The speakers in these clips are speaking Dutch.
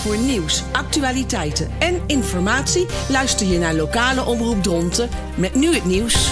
Voor nieuws, actualiteiten en informatie luister je naar lokale omroep Dronten met nu het nieuws.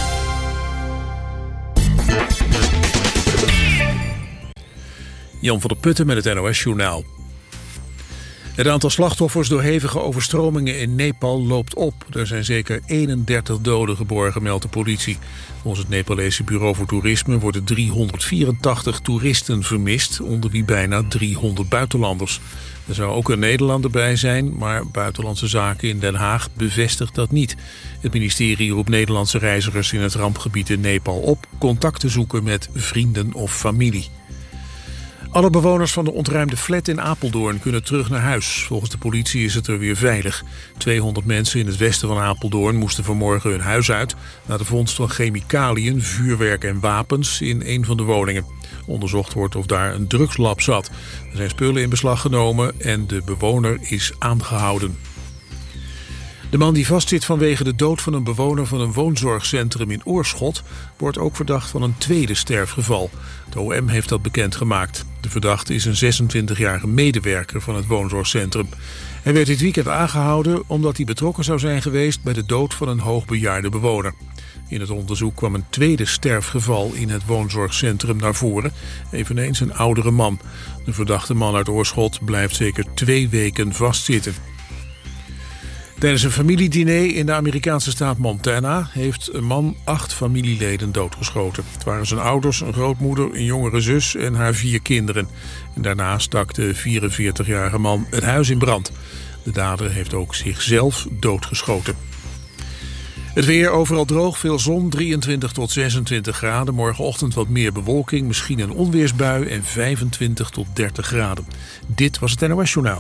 Jan van der Putten met het NOS-journaal. Het aantal slachtoffers door hevige overstromingen in Nepal loopt op. Er zijn zeker 31 doden geborgen, meldt de politie. Volgens het Nepalese Bureau voor Toerisme worden 384 toeristen vermist, onder wie bijna 300 buitenlanders. Er zou ook een Nederlander bij zijn, maar Buitenlandse Zaken in Den Haag bevestigt dat niet. Het ministerie roept Nederlandse reizigers in het rampgebied in Nepal op contact te zoeken met vrienden of familie. Alle bewoners van de ontruimde flat in Apeldoorn kunnen terug naar huis. Volgens de politie is het er weer veilig. 200 mensen in het westen van Apeldoorn moesten vanmorgen hun huis uit na de vondst van chemicaliën, vuurwerk en wapens in een van de woningen. Onderzocht wordt of daar een drugslab zat. Er zijn spullen in beslag genomen en de bewoner is aangehouden. De man die vastzit vanwege de dood van een bewoner van een woonzorgcentrum in Oorschot wordt ook verdacht van een tweede sterfgeval. De OM heeft dat bekendgemaakt. De verdachte is een 26-jarige medewerker van het woonzorgcentrum. Hij werd dit weekend aangehouden omdat hij betrokken zou zijn geweest bij de dood van een hoogbejaarde bewoner. In het onderzoek kwam een tweede sterfgeval in het woonzorgcentrum naar voren, eveneens een oudere man. De verdachte man uit Oorschot blijft zeker 2 weken vastzitten. Tijdens een familiediner in de Amerikaanse staat Montana heeft een man 8 familieleden doodgeschoten. Het waren zijn ouders, een grootmoeder, een jongere zus en haar 4 kinderen. En daarna stak de 44-jarige man het huis in brand. De dader heeft ook zichzelf doodgeschoten. Het weer overal droog, veel zon, 23 tot 26 graden. Morgenochtend wat meer bewolking, misschien een onweersbui en 25 tot 30 graden. Dit was het NOS Journaal.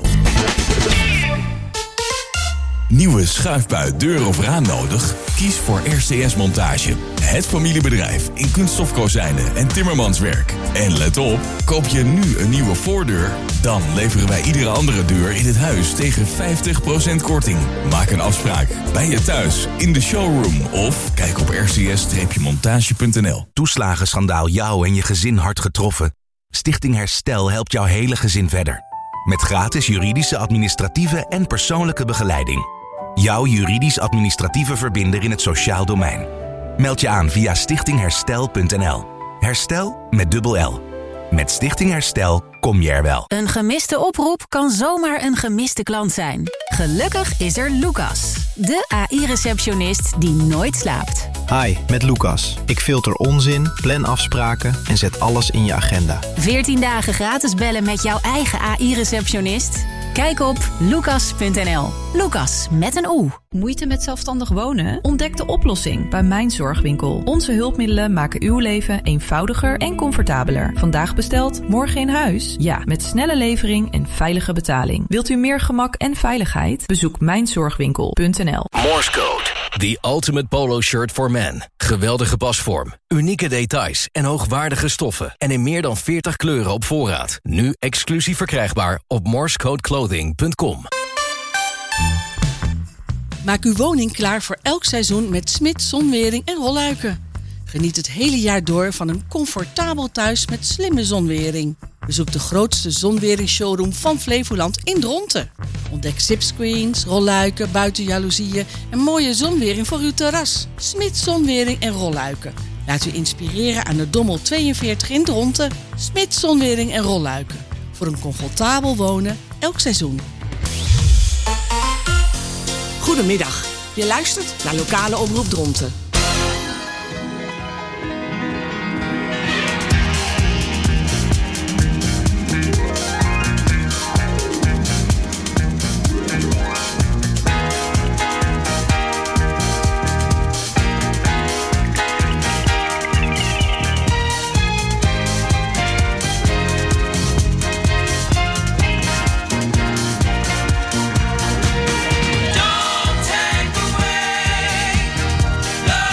Nieuwe schuifbui, deur of raam nodig? Kies voor RCS Montage. Het familiebedrijf in kunststofkozijnen en timmermanswerk. En let op, koop je nu een nieuwe voordeur, dan leveren wij iedere andere deur in het huis tegen 50% korting. Maak een afspraak bij je thuis, in de showroom of kijk op rcs-montage.nl. Toeslagenschandaal jou en je gezin hard getroffen? Stichting Herstel helpt jouw hele gezin verder. Met gratis juridische, administratieve en persoonlijke begeleiding. Jouw juridisch-administratieve verbinder in het sociaal domein. Meld je aan via stichtingherstel.nl. Herstel met dubbel L. Met Stichting Herstel kom je er wel. Een gemiste oproep kan zomaar een gemiste klant zijn. Gelukkig is er Lucas, de AI-receptionist die nooit slaapt. Hi, met Lucas. Ik filter onzin, plan afspraken en zet alles in je agenda. 14 dagen gratis bellen met jouw eigen AI-receptionist? Kijk op lucas.nl. Lucas met een O. Moeite met zelfstandig wonen? Ontdek de oplossing bij Mijn Zorgwinkel. Onze hulpmiddelen maken uw leven eenvoudiger en comfortabeler. Vandaag besteld, morgen in huis? Ja, met snelle levering en veilige betaling. Wilt u meer gemak en veiligheid? Bezoek mijnzorgwinkel.nl. Morse Code, the ultimate polo shirt for men. Geweldige pasvorm, unieke details en hoogwaardige stoffen. En in meer dan 40 kleuren op voorraad. Nu exclusief verkrijgbaar op morsecodeclothing.com. Maak uw woning klaar voor elk seizoen met Smits Zonwering en Rolluiken. Geniet het hele jaar door van een comfortabel thuis met slimme zonwering. Bezoek de grootste zonweringsshowroom van Flevoland in Dronten. Ontdek zipscreens, rolluiken, buitenjaloezieën en mooie zonwering voor uw terras. Smits Zonwering en Rolluiken. Laat u inspireren aan de Dommel 42 in Dronten. Smits Zonwering en Rolluiken. Voor een comfortabel wonen elk seizoen. Goedemiddag. Je luistert naar Lokale Omroep Dronten. Don't take away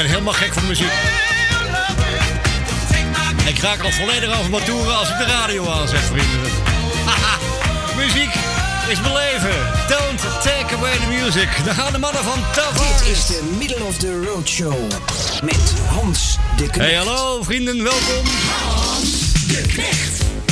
ben helemaal gek van muziek. Ik raak al volledig over mijn toeren als ik de radio aanzet, vrienden. Haha, muziek is mijn leven. Don't take away the music. Daar gaan de mannen van Tavares. Dit is de Middle of the Road Show met Hans de Knecht. Hey, hallo vrienden, welkom. Hans de Knecht.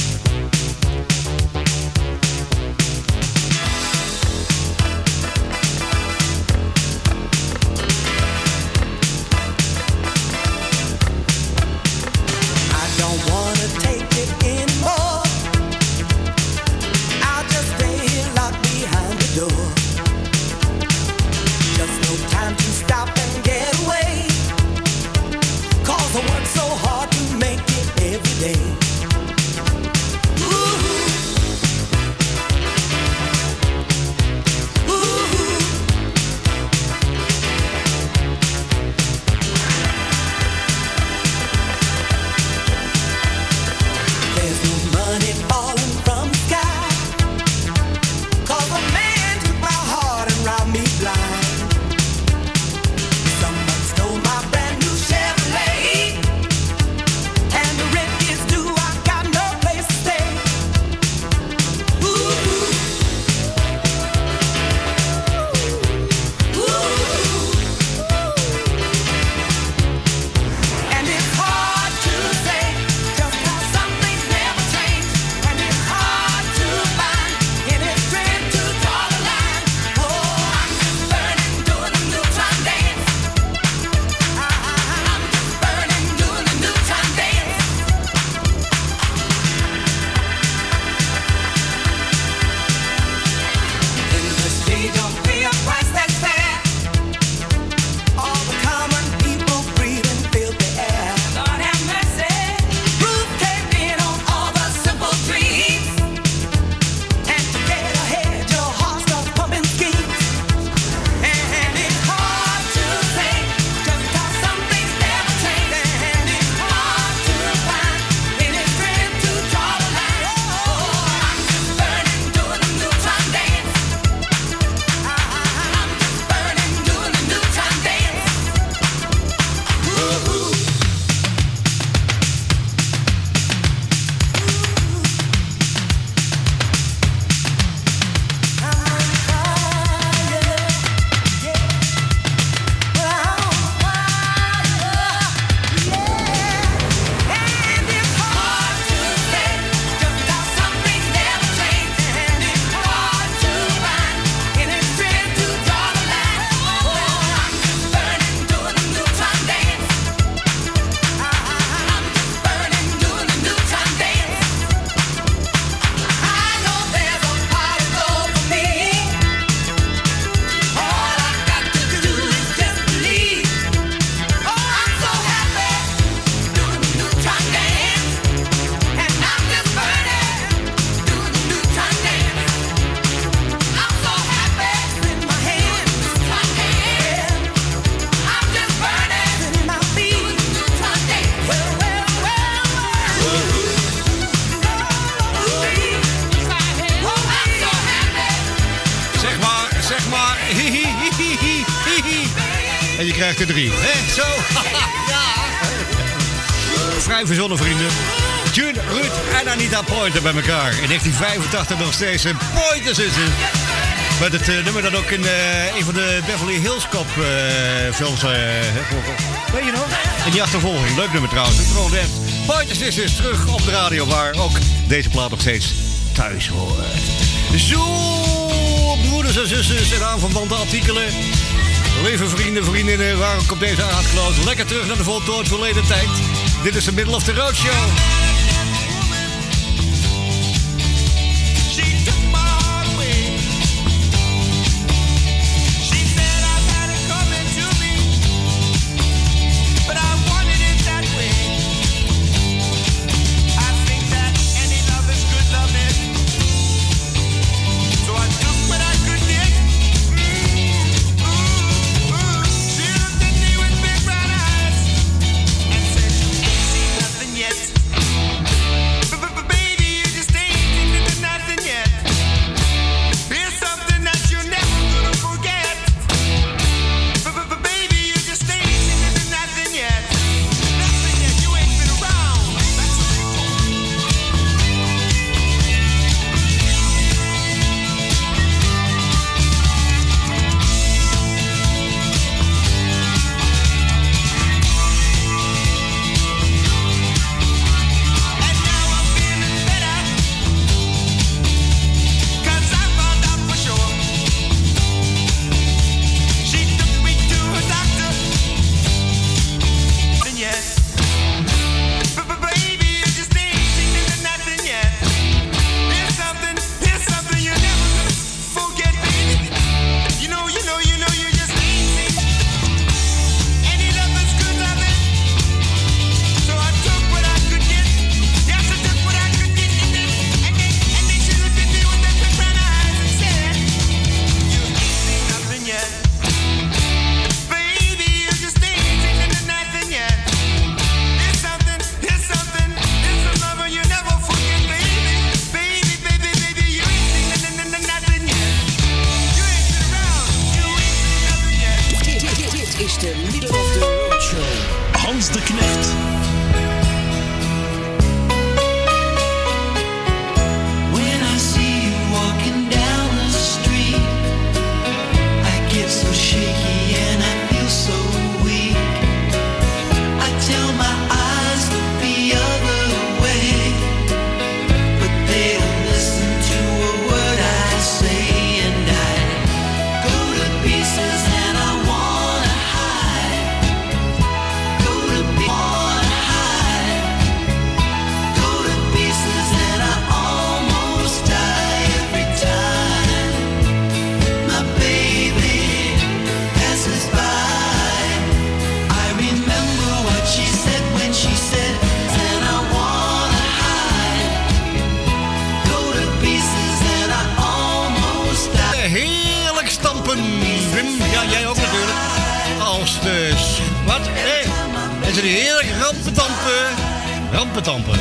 En je krijgt er 3. Hè? Zo. Ja. Vrij verzonnen, vrienden. June, Ruud en Anita Pointer bij elkaar. In 1985 nog steeds een Pointer zitten. Met het nummer dat ook in een van de Beverly Hills Cop films... weet je nog? In die achtervolging. Leuk nummer trouwens. Pointer Sisters terug op de radio, waar ook deze plaat nog steeds thuis hoort. Zo, broeders en zusters en aanverwante artikelen. Lieve vrienden, vriendinnen, waar ook op deze aardkloot. Lekker terug naar de voltooid verleden tijd. Dit is de Middle of the Road Show. Yet Hans de Knecht. Wat? En ze die heerlijk rampetampen.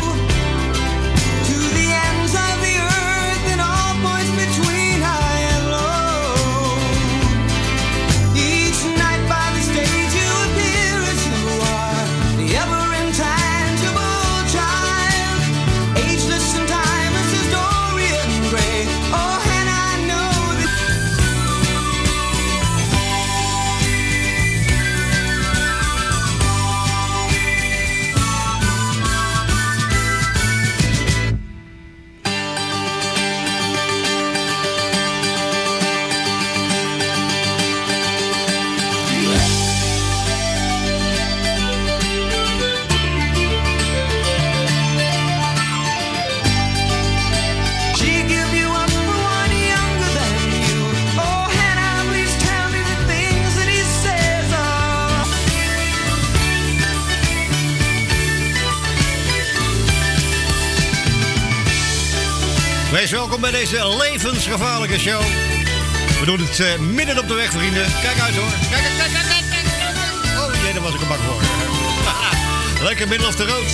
Wees welkom bij deze levensgevaarlijke show. We doen het midden op de weg, vrienden. Kijk uit hoor. Kijk. Oh jee, daar was ik een bak voor. Lekker middle of the road.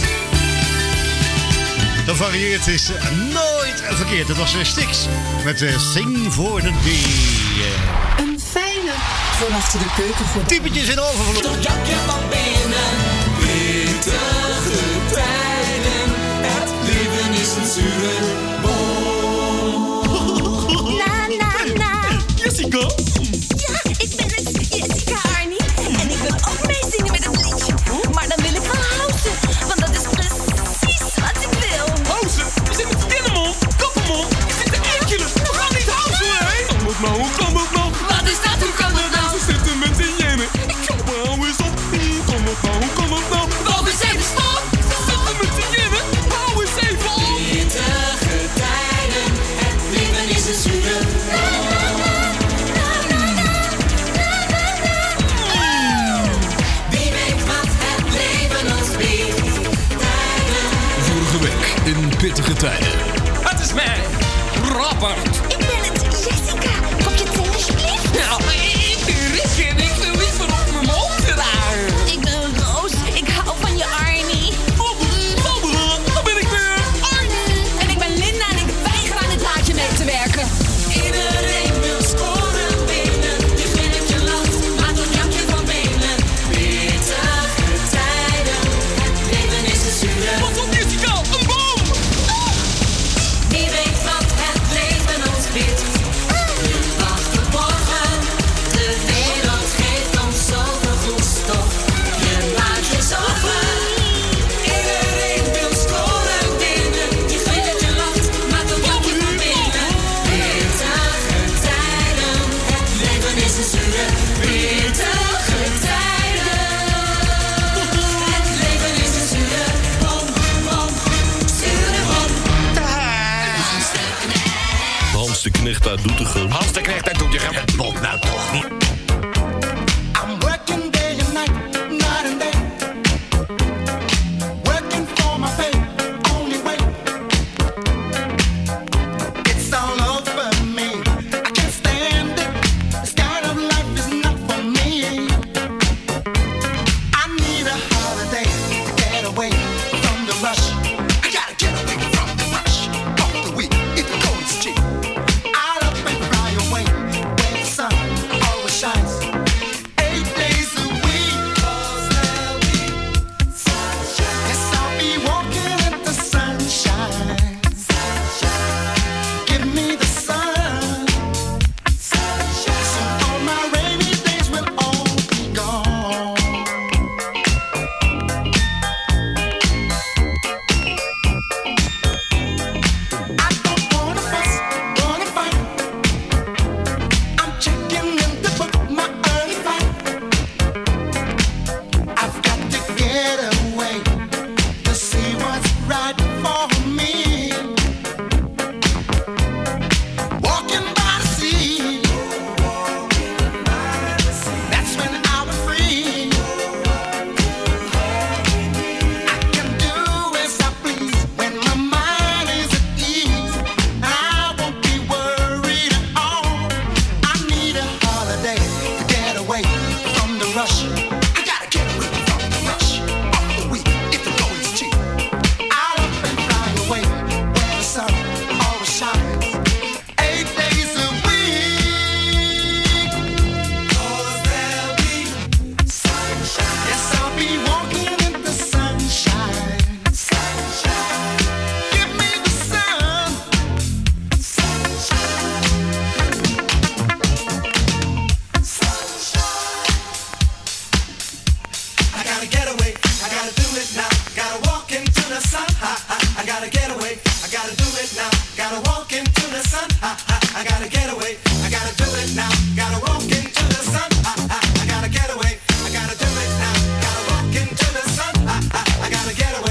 Dat varieert is nooit verkeerd. Het was Styx met Sing for the Day. Een fijne voor achter de keuken. Typetjes in overvloed. Toch jakje van binnen. Pittige tijden. Het leven is een zure boom. Jessica? Ja, ik ben het, Jessica Arnie. En ik wil ook meezingen met het liedje. Maar dan wil ik wel houden, want dat is precies wat ik wil. Houden? We zitten met de man. Kapperman. Ik zit te enkelen. We gaan niet houden, hè? Hoe kan dat nou? Wat is dat? Hoe kan dat nou? Ze zitten met de jennen. Ik kan maar hou eens op. Hoe kan dat nou? Hou eens even stop. Ze zitten met de jennen. Hou eens even op. Pittige tijden. Het leven is een zure in pittige tijden. Het is mij, Robert. Ik ben het, Jessica. Kopje thee alsjeblieft. Nou, ik ben Rick en ik wil liever op mijn mond draaien. Ik ben Roos. Ik hou van je, Arnie. Barbara, daar ben ik weer. Arnie. En ik ben Linda en ik weiger aan dit laadje mee te werken. Iedereen wil scoren binnen. Je vindt je land, maakt een jakje van binnen. Pittige tijden. Het leven is een zure. Wat op, Jessica? Een boom! Wie weet wat het leven ons biedt. Je wacht op morgen. De wereld geeft ons zoveel vloeistof. Je maakt je zorgen. Iedereen wil scoren binnen. Je vindt je land, maakt een jakje van binnen. Pittige tijden. Het leven is een zure. Pittige tijden. Het leven is een zure bom, bom, zure bom. Hans de Knecht uit Doetinchem. Hans de Knecht uit Doetinchem. Het bot nou toch niet. I'm working day and night and day. Working for my pay, only way. It's all over me. I can't stand it. This kind of life is not for me. I need a holiday to get away from the rush. I gotta get away from the rush. Off the week, if it goes cheap. I'll up and fly away where the sun always shines.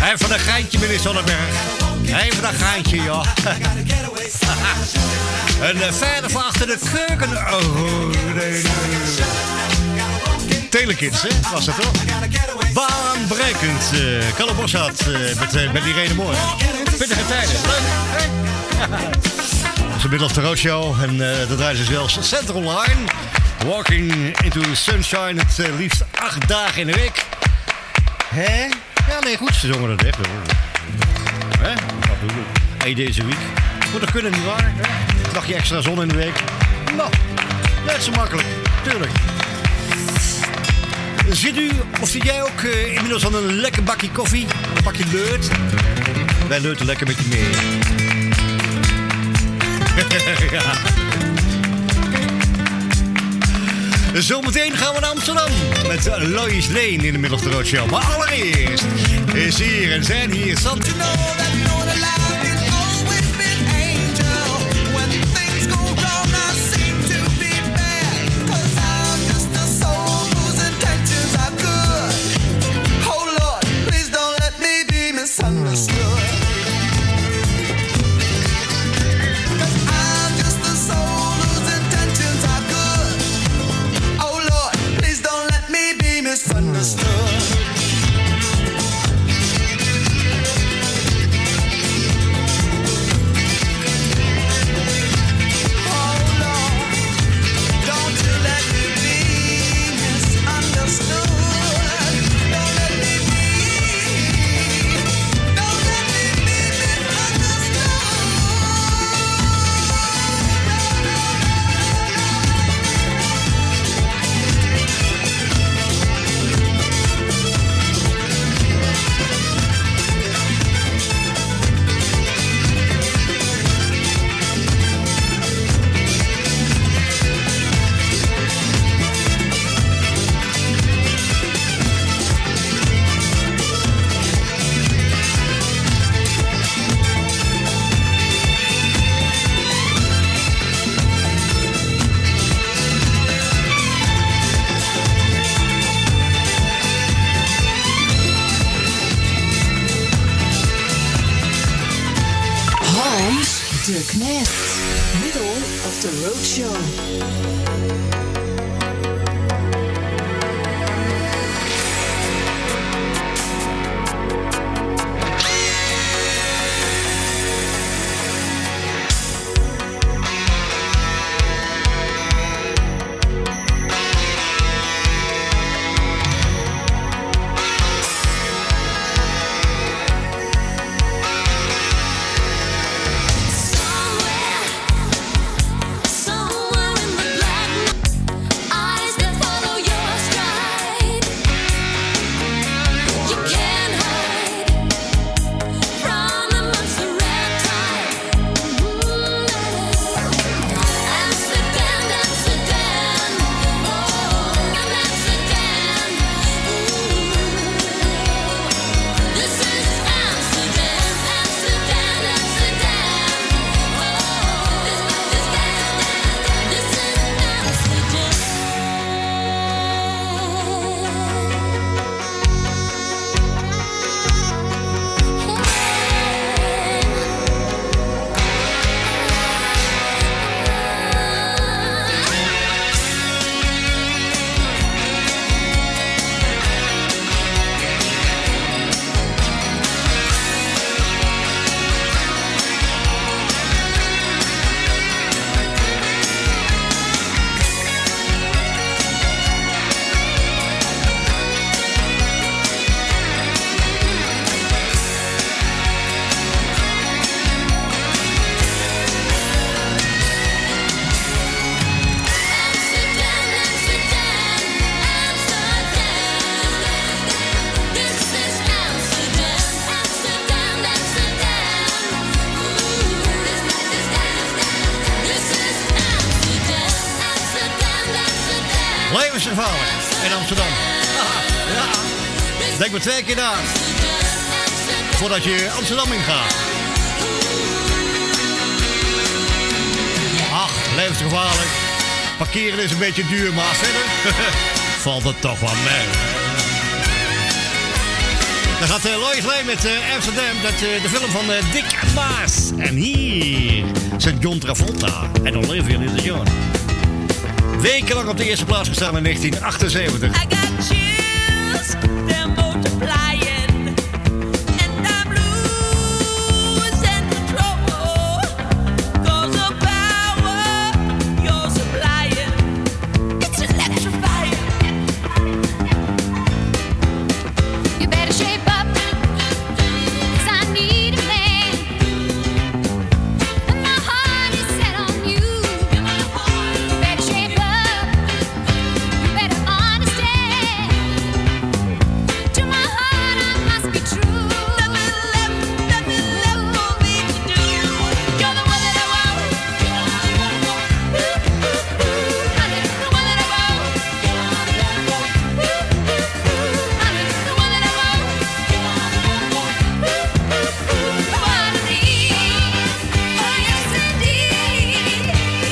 Even een geintje, meneer Sonnenberg. Even een geintje, joh. En verder van achter de keuken... Oh, nee. Telekids, hè? Was dat toch? Baanbrekend. Kalle Boshart met Irene Moore. Pittige tijden. Leuk, hè? Dat is de Middle of the Road Show. En dat draaien ze zelfs Central Line. Walking into Sunshine. Het liefst 8 dagen in de week. Hè? Ja, nee, goed. Ze zongen dat echt. Hè? Wat doen we? 1 deze week. Moet toch kunnen, nietwaar? Een dagje extra zon in de week. Nou, net zo makkelijk. Tuurlijk. Zit u, of zit jij ook inmiddels aan een lekker bakje koffie? Een bakje leut? Wij leuten lekker met je mee. Ja. Zometeen gaan we naar Amsterdam met Lois Lane in de Middle of the Road Show. Maar allereerst is hier en zijn hier Santino. De Knecht, Middle of the Road Show. Levensgevaarlijk in Amsterdam. Ja. Denk maar 2 keer na. Voordat je Amsterdam ingaat. Ach, levensgevaarlijk. Parkeren is een beetje duur, maar verder valt het toch wel mee. Daar gaat Lois Lane met Amsterdam, de film van Dick Maas. En hier zit John Travolta en Olivia Newton-John. Wekenlang op de eerste plaats gestaan in 1978. I got chills, they're multiplying. And I'm losing control. 'Cause of power you're supplying. It's electrifying. You better shape up, 'cause I need a man. And my heart is set on you. You better shape up. You better understand. To my heart I must be true. Nothing left for me to do. You're the one that I want. Honey, the one that I want. Honey, the one that I want. One of these. Oh yes indeed.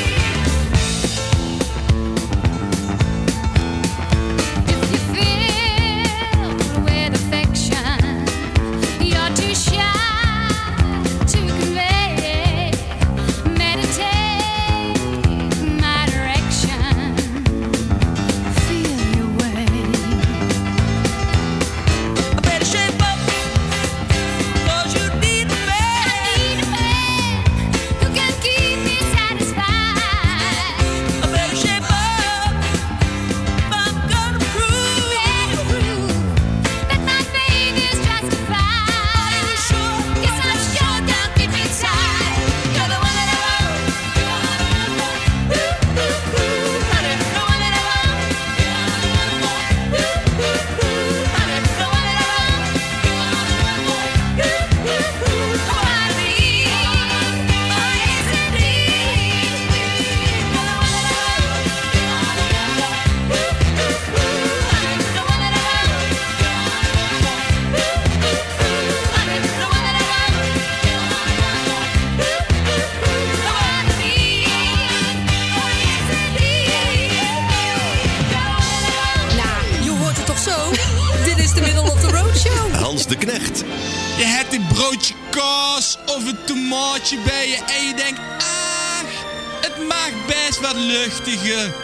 If you feel with affection, you're too shy to convey. Meditate my direction. Feel your way. I better shape up, 'cause you need a man. I need a man who can keep me satisfied. I better shape up. I'm gonna prove that my faith is justified. Are you sure? Yes, I'm sure. Down deep inside, you're the one that I want. Honey, the one that I want. Honey, the one that I want. One of these. Oh yes indeed. You're the one that I want. The one that I want. Honey, the one that I want. One of these. Oh yes indeed. Nou, je hoort het toch zo? Dit is de Middle of the Road Show. Hans de Knecht. Je hebt een broodje kaas of een tomaatje bij je en je denkt, ach, het mag best wat luchtiger.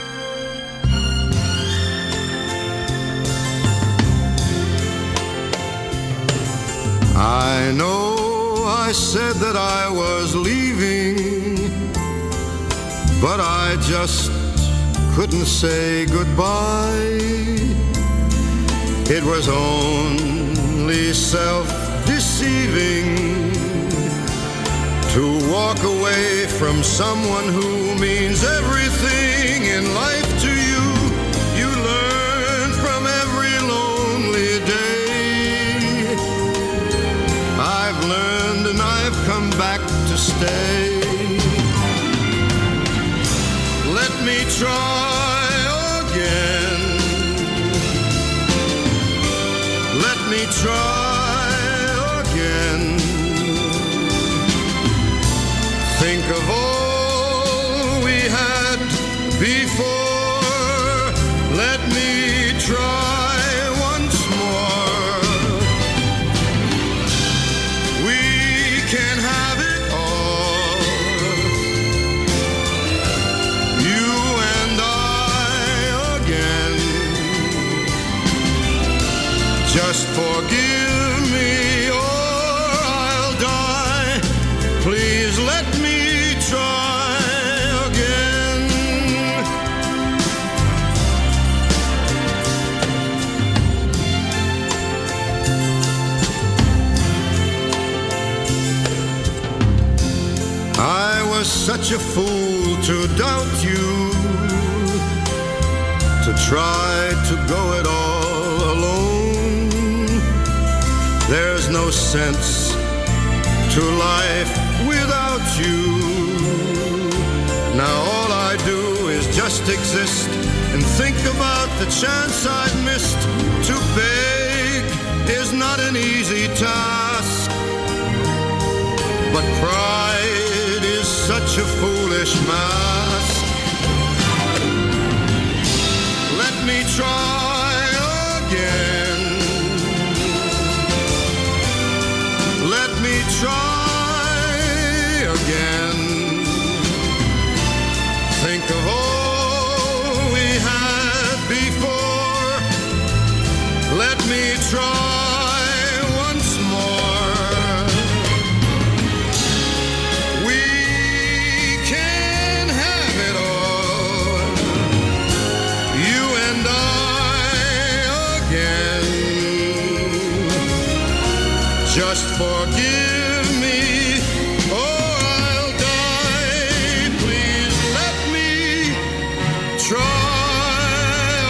I know I said that I was leaving, but I just couldn't say goodbye. It was only self-deceiving to walk away from someone who means everything in life to you. You learn from every lonely day. I've learned and I've come back to stay. Let me try again. Let me try again. Think of all we had before. Let me try once more. We can have it all. You and I again. Just forgive me or I'll die. Please let me try again. I was such a fool to doubt you, to try to go it all alone. There's no sense to life without you. Now all I do is just exist and think about the chance I've missed. To beg is not an easy task, but pride is such a foolish mask. Let me try again. try again. Think of all we had before. Let me try once more. We can have it all, you and I again. Just forgive me or I'll die. Please let me try.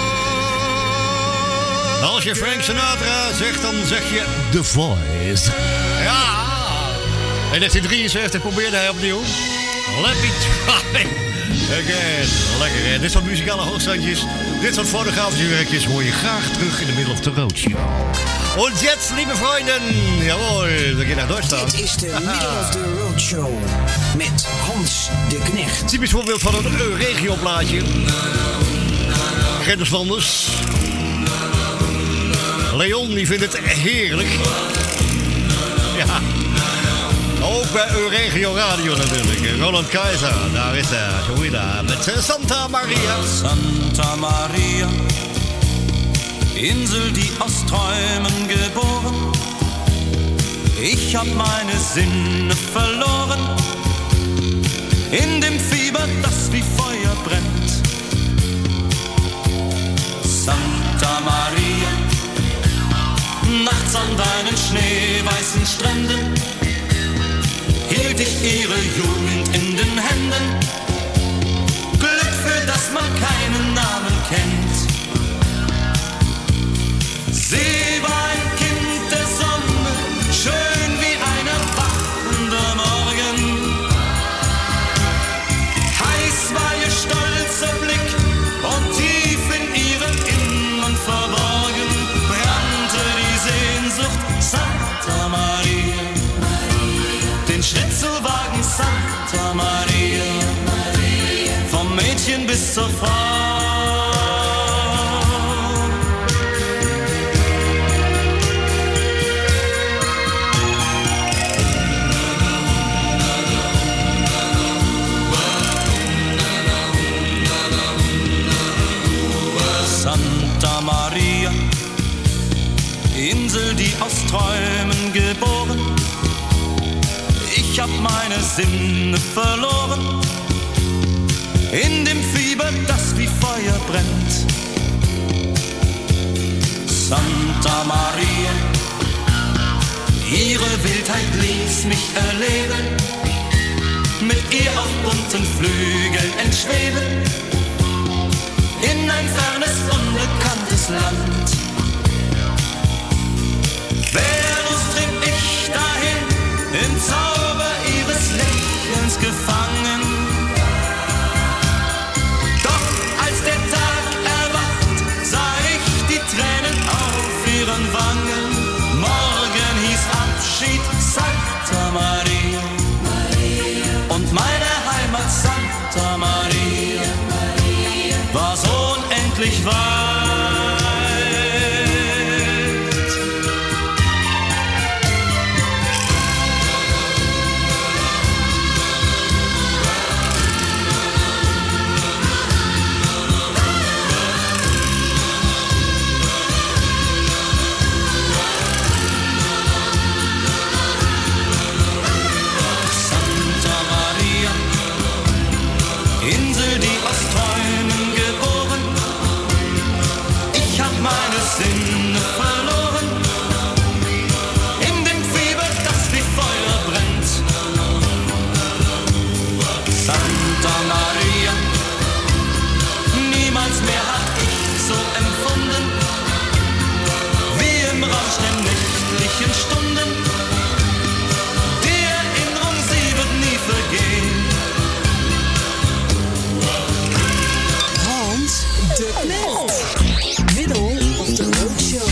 Als je Frank Sinatra zegt, dan zeg je The Voice. Ja. In 1973 probeerde hij opnieuw. Let me try again. Lekker, hè? Dit soort muzikale hoogstandjes, dit soort fotografische werkjes hoor je graag terug in de Middle of the Road Show. Und jetzt, liebe Freunde, jawohl, we gaan naar Duitsland. Dit is de Middle of the Road Show met Hans de Knecht. Typisch voorbeeld van een regioplaatje. Genders Vanders. Leon, die vindt het heerlijk. Ja. Ook bij Euregio Radio natuurlijk. Roland Kaiser, daar is hij, zo weer daar. Met Santa Maria. Santa Maria, Insel, die aus Träumen geboren. Ich hab meine Sinne verloren. In dem Fieber, das wie Feuer brennt. Santa Maria, nachts an deinen schneeweißen Stränden hielt ich ihre Jugend in den Händen. Glück, für das man keinen Namen kennt. Sie war ein Kind der Sonne, schön wie ein erwachender Morgen. Heiß war ihr stolzer Blick und tief in ihrem Innern verborgen brannte die Sehnsucht Santa Maria. Den Schritt zu wagen, Santa Maria, vom Mädchen bis zur Frau. Santa Maria, Insel, die aus Träumen geboren. Ich hab meine Sinne verloren. In dem Fieber, das wie Feuer brennt. Santa Maria, ihre Wildheit ließ mich erleben. Mit ihr auf bunten Flügeln entschweben. In ein fernes, unbekanntes Land. Venus trieb ich dahin, im Zauber ihres Lächelns gefangen. Doch als der Tag erwacht, sah ich die Tränen auf ihren Wangen. Morgen hieß Abschied Santa Maria. Und meine Heimat Santa Maria war so unendlich weit. Santa Maria, Insel, die aus Träumen geboren. Ich hab meine Sinne verloren. In dem Fieber, das wie Feuer brennt. Santa Maria, niemals mehr hab ich so empfunden, wie im Rausch der nächtlichen Stunden. Die Erinnerung, sie wird nie vergehen. Hans de Knecht. Middle of the Road Show.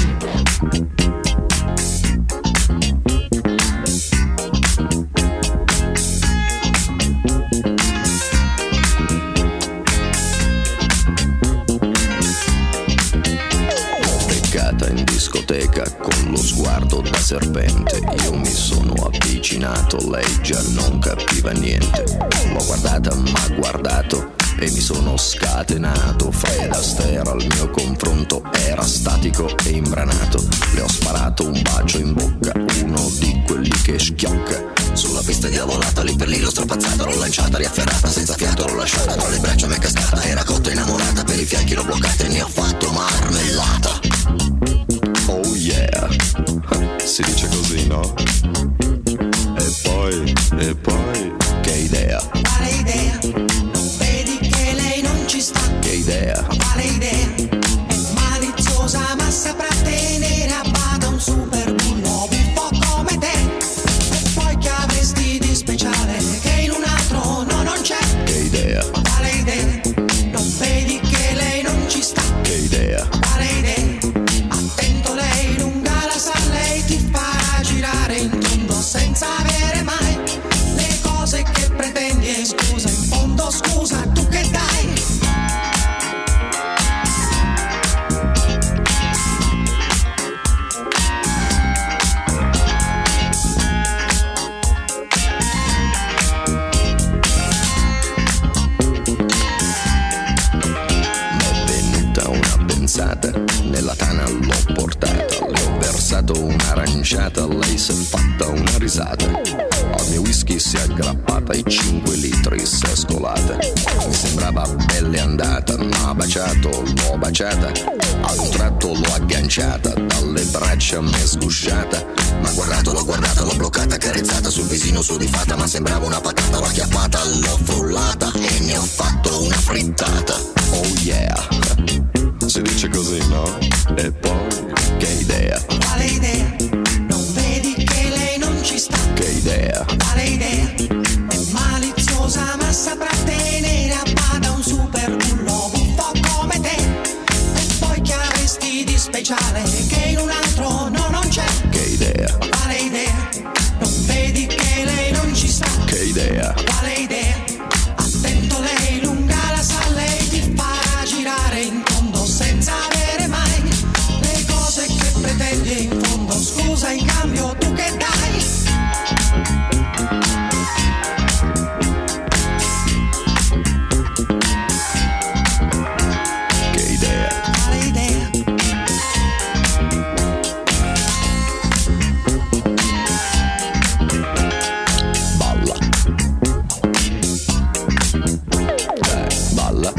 Beccata in discoteca con lo sguardo da serpente. niente. Io mi sono avvicinato, lei già non capiva niente. L'ho guardata, m'ha guardato e mi sono scatenato. Fred Astaire al mio confronto era statico e imbranato. Le ho sparato un bacio in bocca, uno di quelli che schiocca. Sulla pista diavolata, lì per lì l'ho strappazzata, l'ho lanciata, riafferrata, senza fiato l'ho lasciata, tra le braccia m'è cascata, era cotta innamorata, per i fianchi l'ho bloccata e ne ho fatto marmellata. Oh yeah, si dice così, no? E poi, che idea? Quale idea? Non vedi che lei non ci sta? Che idea? Quale idea? È maliziosa ma saprà tenere a bada un super bullo buffo come te. E poi che avresti di speciale che in un altro no, non c'è? Che idea? Quale idea? Non vedi che lei non ci sta? Che idea? Quale idea? Attento, lei lunga la sa, lei ti farà girare in tondo senza avere mai le cose che pretendi. E scusa, in fondo scusa, tu che dai? Nella tana l'ho portata, le ho versato un'aranciata, lei si è fatta una risata. Al mio whisky si è aggrappata e 5 litri si è scolata. Mi sembrava belle andata, m'ha baciato, l'ho baciata. A un tratto l'ho agganciata, dalle braccia m'è sgusciata. M'ha guardato, l'ho guardata, l'ho bloccata, carezzata sul visino sudifata. Ma sembrava una patata, l'ho acchiappata, l'ho frullata e ne ho fatto una frittata. Oh yeah, si dice così, no? E poi, che idea? Quale idea? Non vedi che lei non ci sta? Che idea? Quale idea? È maliziosa ma saprà tenere a bada un super bullo buffo come te. E poi che avresti di speciale che in un altro no, non c'è? Che idea? Quale idea? Non vedi che lei non ci sta? Che idea? Quale idea? Attento, lei lunga la sa, lei ti farà girare in tondo senza avere mai le cose che pretendi. In fondo scusa, in cambio tu che dai? Che idea? Quale idea? Balla. Balla.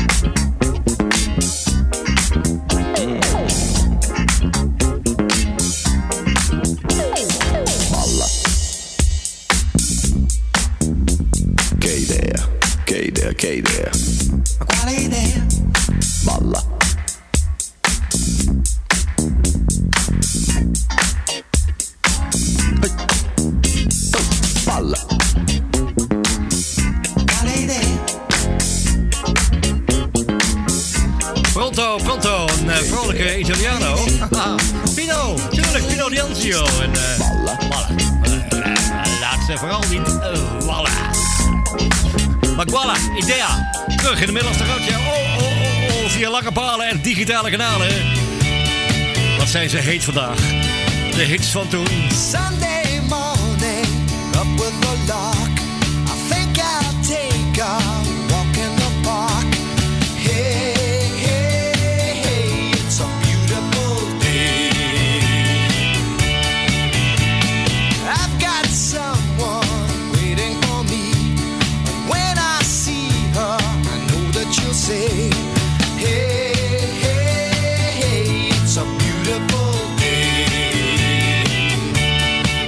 Balla. Che idea? Che idea? Che idea? Ma quale idea? Balla. Balla. Quale idea? Pronto, pronto, een vrolijke Italiano. Pino, tuurlijk, Pino D'Anzio. En Balla. Laat ze vooral niet wallen. Maar voilà, idea. Terug in de middag roodje. Oh, via lange palen en digitale kanalen. Wat zijn ze heet vandaag. De hits van toen. Sunday morning, up with the lark. I think I'll take a walk in the park. Hey, hey, hey, it's a beautiful day. I've got someone waiting for me. And when I see her, I know that you'll say, hey, hey, hey, it's a beautiful day.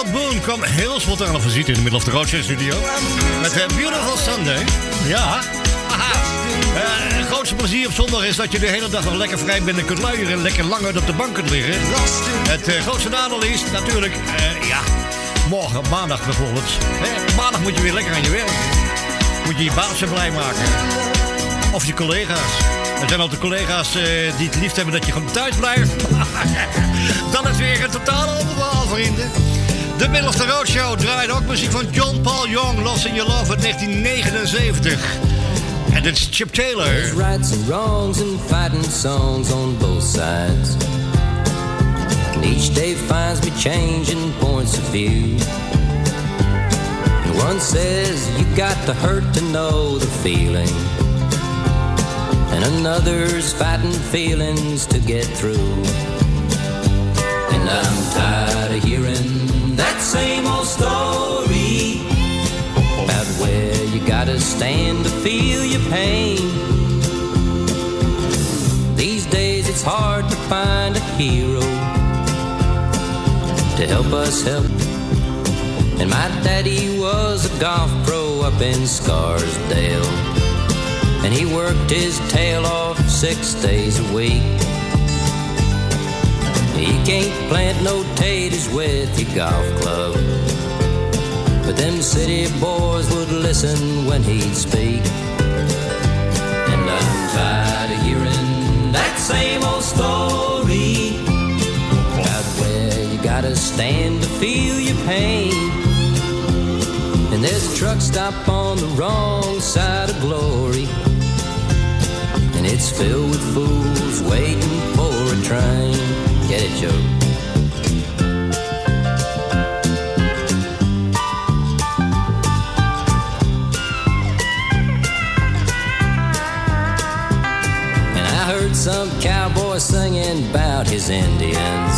Daniel Boone kwam heel spontaan op visite in de Middle of the Road studio. Met Beautiful Sunday. Ja. Het grootste plezier op zondag is dat je de hele dag nog lekker vrij bent en kunt luieren en lekker langer op de bank kunt liggen. Het grootste nadeel is natuurlijk, morgen, maandag bijvoorbeeld. Maandag moet je weer lekker aan je werk. Moet je je baas blij maken. Of je collega's. Er zijn altijd collega's die het liefst hebben dat je gewoon thuis blijft. Dan is weer een totale overval, vrienden. De Middle of the Road Show draait ook muziek van John Paul Young, Lost in Your Love uit 1979. En dit is Chip Taylor. There's rights and wrongs and fighting songs on both sides. And each day finds me changing points of view. And one says you got to hurt to know the feeling. And another's fighting feelings to get through. And I'm tired of hearing that same old story about where you gotta stand to feel your pain. These days it's hard to find a hero to help us help. And my daddy was a golf pro up in Scarsdale. And he worked his tail off 6 days a week. You can't plant no taters with your golf club, but them city boys would listen when he'd speak. And I'm tired of hearing that same old story about where you gotta stand to feel your pain. And there's a truck stop on the wrong side of glory, and it's filled with fools waiting for a train. Get it, Joe? And I heard some cowboy singing about his Indians.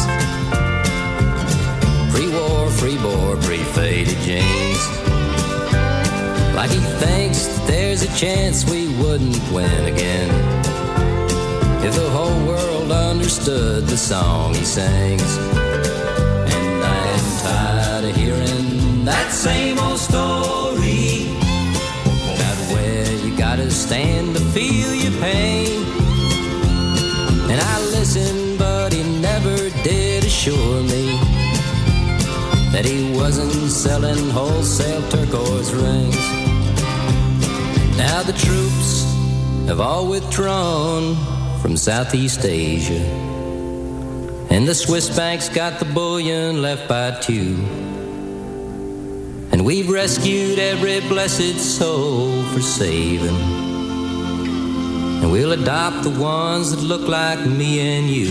Pre-war, free-bore, pre-faded jeans. Like he thinks that there's a chance we wouldn't win again if the whole world understood the song he sings. And I am tired of hearing that same old story about where you gotta stand to feel your pain. And I listened, but he never did assure me that he wasn't selling wholesale turquoise rings. Now the troops have all withdrawn from Southeast Asia, and the Swiss banks got the bullion left by two. And we've rescued every blessed soul for saving, and we'll adopt the ones that look like me and you.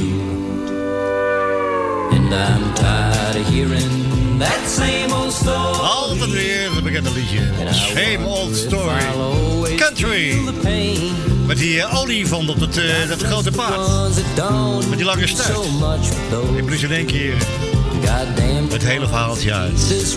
And I'm tired of hearing that same old story. Altijd weer een bekende liedje. Same old story. Country. Met die olifant op dat grote paard. Met die lange stuit. Ik blies in één keer het hele verhaaltje uit.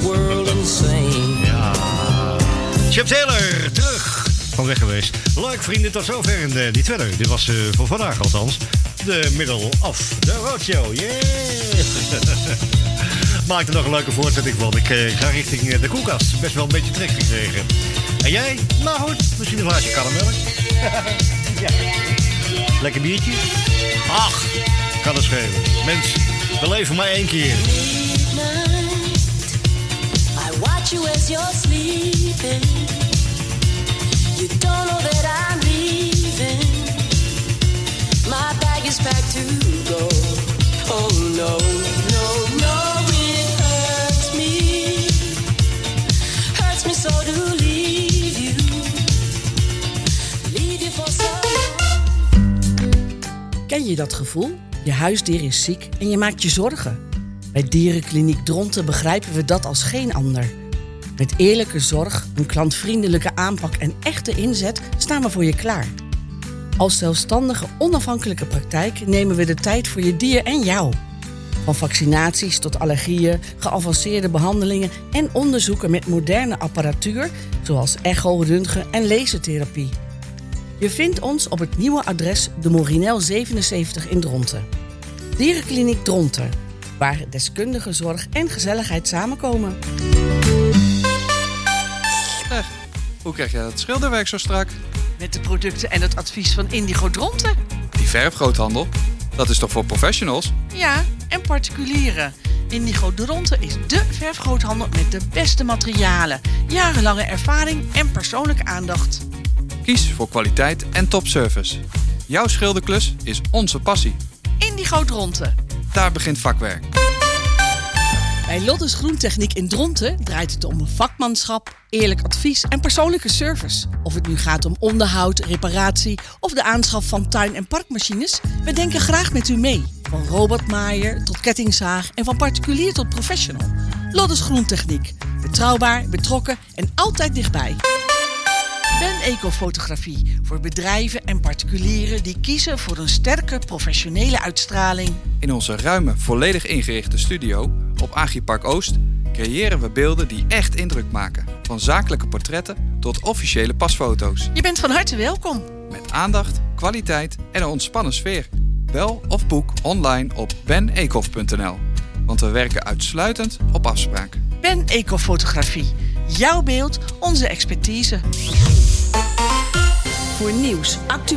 Ja. Chip Taylor, terug van weg geweest. Leuk vrienden, tot zover en niet verder. Dit was voor vandaag althans de Middle of the Road Show. Yeah! Maak er nog een leuke voortzetting van. Ik ga richting de koelkast. Best wel een beetje trek gekregen. En jij? Nou goed, misschien een glaasje karnemelk. Ja. Lekker biertje? Ach, kan het schelen. Mens, we leven maar één keer. I watch you as you're sleeping. You don't know that I'm leaving. My bag is packed to go. Oh no, no, no, it hurts me. Hurts me so to leave you. Leave you for so long. Ken je dat gevoel? Je huisdier is ziek en je maakt je zorgen. Bij Dierenkliniek Dronten begrijpen we dat als geen ander. Met eerlijke zorg, een klantvriendelijke aanpak en echte inzet staan we voor je klaar. Als zelfstandige, onafhankelijke praktijk nemen we de tijd voor je dier en jou. Van vaccinaties tot allergieën, geavanceerde behandelingen en onderzoeken met moderne apparatuur, zoals echo, röntgen en lasertherapie. Je vindt ons op het nieuwe adres de Morinel 77 in Dronten. Dierenkliniek Dronten. waar deskundige zorg en gezelligheid samenkomen. Hoe krijg je dat schilderwerk zo strak? Met de producten en het advies van Indigo Dronten. Die verfgroothandel, dat is toch voor professionals? Ja, en particulieren. Indigo Dronten is dé verfgroothandel met de beste materialen, jarenlange ervaring en persoonlijke aandacht. Kies voor kwaliteit en topservice. Jouw schilderklus is onze passie. Indigo Dronten. Daar begint vakwerk. Bij Loddes Groentechniek in Dronten draait het om vakmanschap, eerlijk advies en persoonlijke service. Of het nu gaat om onderhoud, reparatie of de aanschaf van tuin- en parkmachines, we denken graag met u mee. Van robotmaaier tot kettingzaag en van particulier tot professional. Loddes Groentechniek. Betrouwbaar, betrokken en altijd dichtbij. Ben Ecofotografie voor bedrijven en particulieren die kiezen voor een sterke professionele uitstraling. In onze ruime, volledig ingerichte studio op Agripark Oost creëren we beelden die echt indruk maken. Van zakelijke portretten tot officiële pasfoto's. Je bent van harte welkom. Met aandacht, kwaliteit en een ontspannen sfeer. Bel of boek online op benecof.nl. Want we werken uitsluitend op afspraak. Ben Ecofotografie. Jouw beeld, onze expertise. Voor nieuws, actualiteit.